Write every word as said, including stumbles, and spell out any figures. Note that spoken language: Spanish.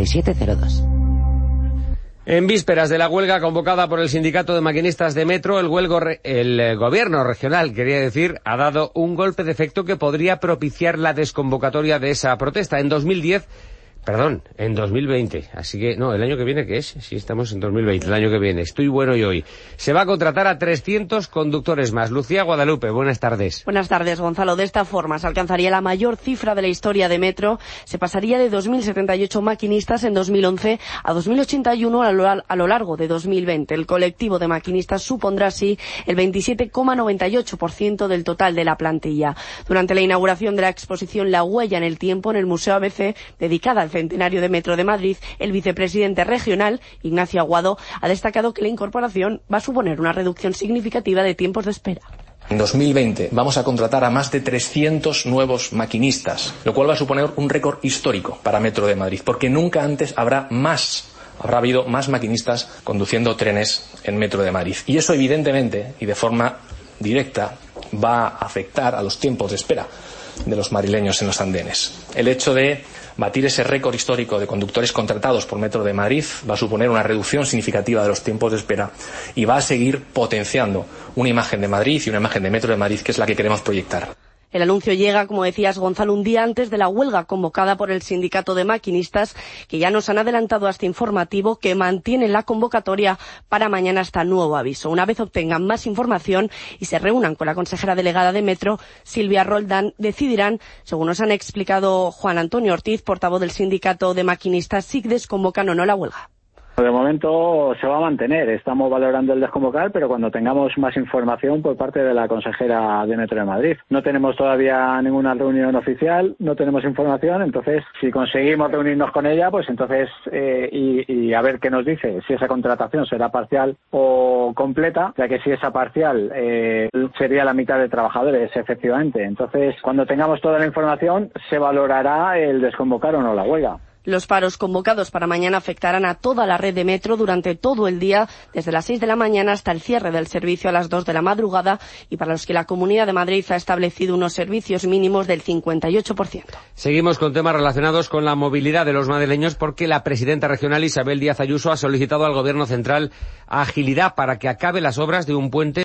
siete cero dos. En vísperas de la huelga convocada por el Sindicato de Maquinistas de Metro, el, huelgo re- el eh, gobierno regional, quería decir, ha dado un golpe de efecto que podría propiciar la desconvocatoria de esa protesta. En dos mil diez, perdón, en dos mil veinte, así que, no, el año que viene, ¿qué es? Sí, estamos en dos mil veinte, el año que viene, estoy bueno y hoy. Se va a contratar a trescientos conductores más. Lucía Guadalupe, buenas tardes. Buenas tardes, Gonzalo. De esta forma se alcanzaría la mayor cifra de la historia de Metro. Se pasaría de dos mil setenta y ocho maquinistas en dos mil once a dos mil ochenta y uno a lo, a lo largo de dos mil veinte. El colectivo de maquinistas supondrá así el veintisiete coma noventa y ocho por ciento del total de la plantilla. Durante la inauguración de la exposición La Huella en el Tiempo en el Museo A B C, dedicada al centenario de Metro de Madrid, el vicepresidente regional, Ignacio Aguado, ha destacado que la incorporación va a suponer una reducción significativa de tiempos de espera. En dos mil veinte vamos a contratar a más de trescientos nuevos maquinistas, lo cual va a suponer un récord histórico para Metro de Madrid, porque nunca antes habrá más, habrá habido más maquinistas conduciendo trenes en Metro de Madrid. Y eso, evidentemente, y de forma directa, va a afectar a los tiempos de espera de los madrileños en los andenes. El hecho de batir ese récord histórico de conductores contratados por Metro de Madrid va a suponer una reducción significativa de los tiempos de espera y va a seguir potenciando una imagen de Madrid y una imagen de Metro de Madrid que es la que queremos proyectar. El anuncio llega, como decías, Gonzalo, un día antes de la huelga convocada por el Sindicato de Maquinistas, que ya nos han adelantado a este informativo que mantienen la convocatoria para mañana hasta nuevo aviso. Una vez obtengan más información y se reúnan con la consejera delegada de Metro, Silvia Roldán, decidirán, según nos han explicado Juan Antonio Ortiz, portavoz del Sindicato de Maquinistas, si desconvocan o no la huelga. De momento se va a mantener, estamos valorando el desconvocar, pero cuando tengamos más información por parte de la consejera de Metro de Madrid. No tenemos todavía ninguna reunión oficial, no tenemos información, entonces si conseguimos reunirnos con ella, pues entonces eh, y, y a ver qué nos dice, si esa contratación será parcial o completa, ya que si esa parcial eh, sería la mitad de trabajadores, efectivamente. Entonces, cuando tengamos toda la información, se valorará el desconvocar o no la huelga. Los paros convocados para mañana afectarán a toda la red de Metro durante todo el día, desde las seis de la mañana hasta el cierre del servicio a las dos de la madrugada, y para los que la Comunidad de Madrid ha establecido unos servicios mínimos del cincuenta y ocho por ciento. Seguimos con temas relacionados con la movilidad de los madrileños, porque la presidenta regional Isabel Díaz Ayuso ha solicitado al Gobierno central agilidad para que acabe las obras de un puente